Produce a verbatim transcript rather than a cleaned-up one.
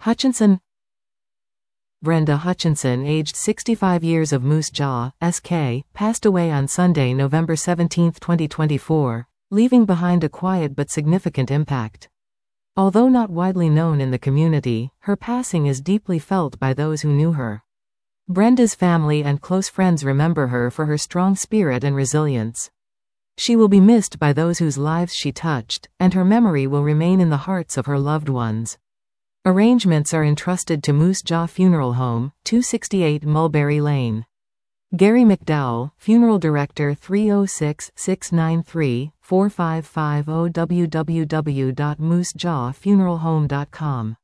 Hutchinson. Brenda Hutchinson, aged sixty-five years, of Moose Jaw, S K, passed away on Sunday, November seventeenth, twenty twenty-four, leaving behind a quiet but significant impact. Although not widely known in the community, her passing is deeply felt by those who knew her. Brenda's family and close friends remember her for her strong spirit and resilience. She will be missed by those whose lives she touched, and her memory will remain in the hearts of her loved ones. Arrangements are entrusted to Moose Jaw Funeral Home, two sixty-eight Mulberry Lane. Gary McDowell, Funeral Director, three oh six, six nine three, four five five zero, w w w dot moose jaw funeral home dot com.